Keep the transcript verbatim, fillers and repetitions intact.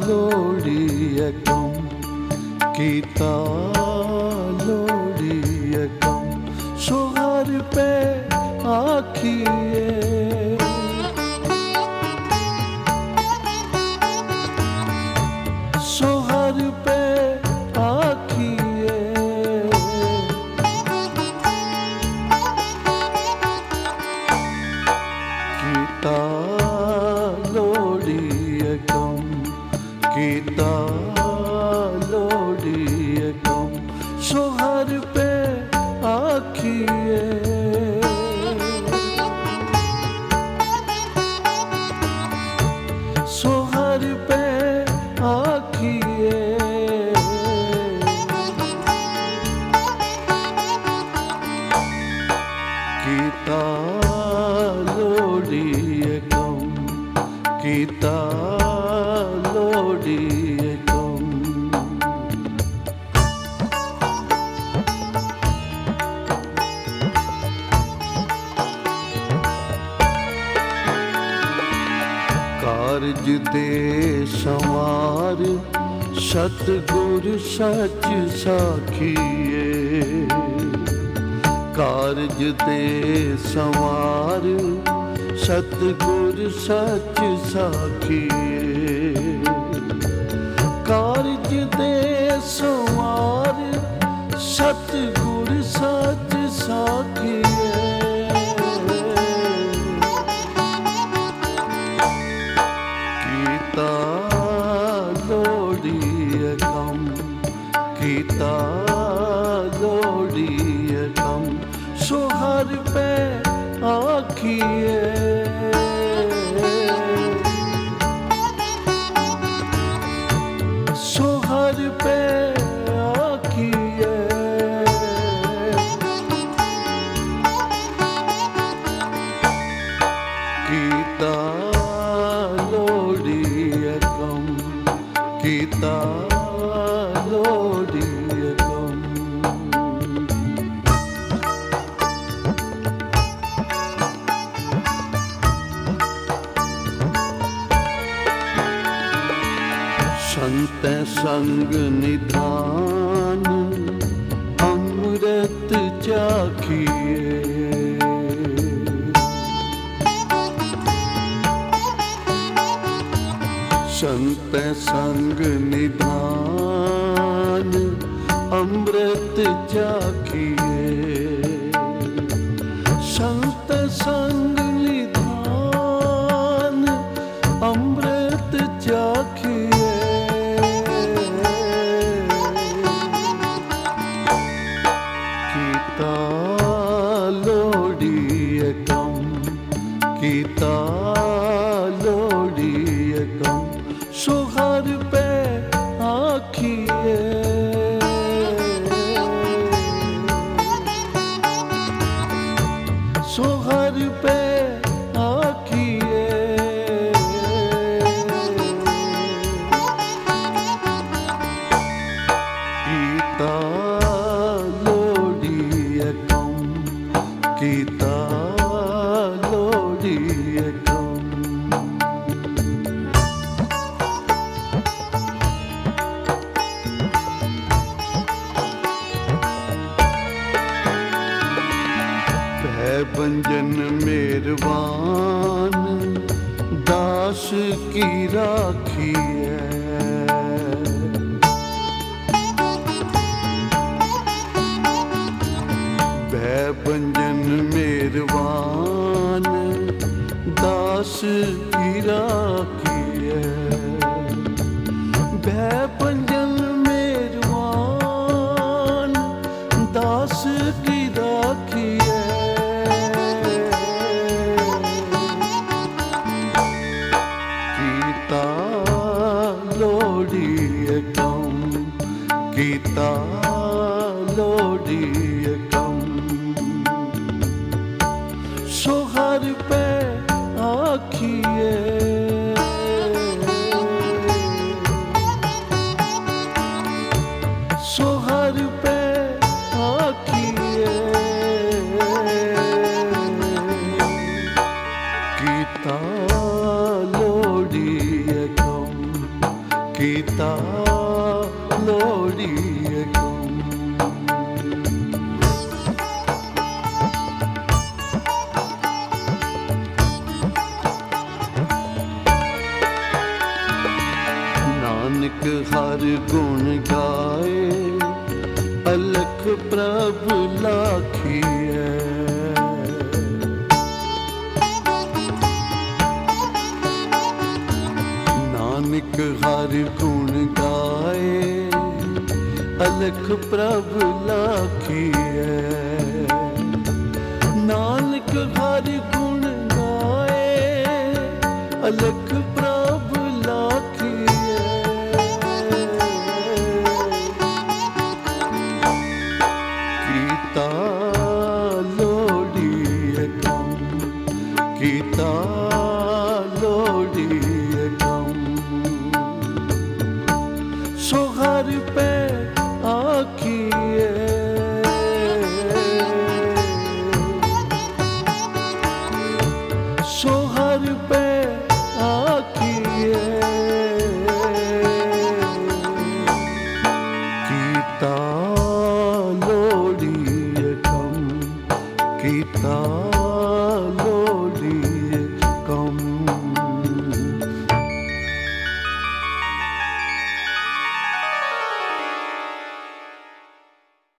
लोड़िए कम कीता लोड़िए कम सोहर पे आखिए सोहर पे आखिए कीता लोड़िए कम कीता लोड़िए कम सोहर पे आखिए सोहर पे आखिए कीता लोड़िए कम कीता लोड़िए कम कारज दे संवार सतगुर सच साखिए कारज दे संवार सतगुर सच साखिए कारज दे संवार सतगुर सच साखिए कीता लोड़िए कम कीता लोड़िए कम सोहर पे आखिए सोहर पे आखिए कीता लोड़िए कम कीता लोड़िए कम संत संग निधान अमृत चाखिए संत संग निधान अमृत चाखिए संत संग निधान अमृत चाखिए कीता लोड़िए कम कीता लोड़िए कम सोहर पे आखिए सोहर पे आखिए कीता लोड़िए कम कीता लोड़िए कम भंजन मेरवान दास की राखिए भय भंजन मेरवान दास की राखिए भय भंजन मेरवान दास की राखिए कीता लोड़िए कम कीता लोड़िए कम सोहर पे आखिए सोहर पे आखिए कीता लोड़िए कम ਕੀਤਾ ਲੋੜੀਏ ਕੰਮ। ਨਾਨਕ ਹਰ ਗੁਣ ਗਾਏ, ਅਲਖ ਪ੍ਰਭ ਲਾਖੀਐ। ਨਾਨਕ ਹਰ ਗੁਣ ਗਾਏ, ਅਲਖ ਪ੍ਰਭ ਲਾਖੀਐ। ਨਾਨਕ ਹਰ ਗੁਣ ਗਾਏ, ਅਲਖ ਪ੍ਰਭ ਲਾਖੀਐ। ਕੀਤਾ ਲੋੜੀਏ ਕੰਮ, ਕੀਤਾ ਲੋੜੀਏ ਕੰਮ। ਸੋ ਹਰ ਪੈ ਆਖੀਏ, ਸੋ ਹਰ ਪੈ ਆਖੀਏ। ਕੀਤਾ ਲੋੜੀਏ ਕੰਮ, ਕੀਤਾ